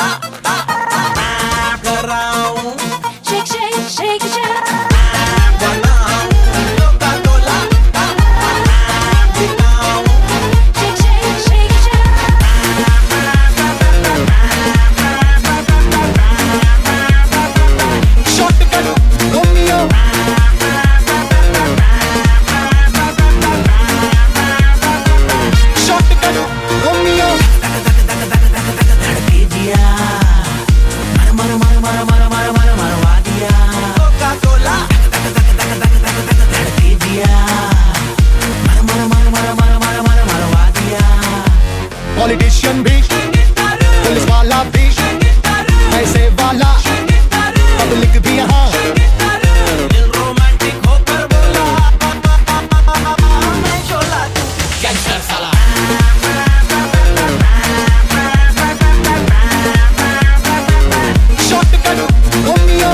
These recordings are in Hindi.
कराऊं Shake, shake, shake, shake. बनाऊं कोका कोला दिखाऊं Shake, shake, shake, shake. Shortcut Romeo shortcut Romeo धड़के दिया मर मर मर मर मर मर मर मरवा दिया कोका कोला धड़के दिया मर मर मर मर मर मर मर मरवा दिया पॉलिटिशियन भी पुलिस वाला भी पैसे वाला पब्लिक भी यहाँ दिल रोमांटिक होकर बोला मैं शोला तू गैंगस्टर साला shortcut Romeo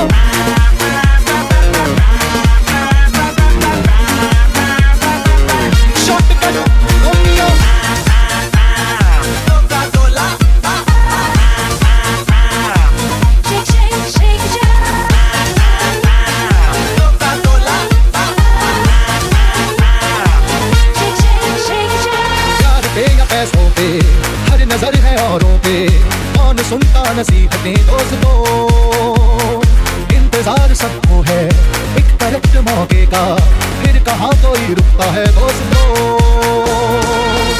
shortcut Romeo Coca Cola Shake, shake, shake, shake. Coca Cola Shake, shake, shake, shake. प्यार पे या पैसों पे हर नजर है औरों पे कौन सुनता नसीहतें दोस्तों इंतजार सबको है एक करेक्ट मौके का फिर कहाँ कोई रुकता है दोस्तों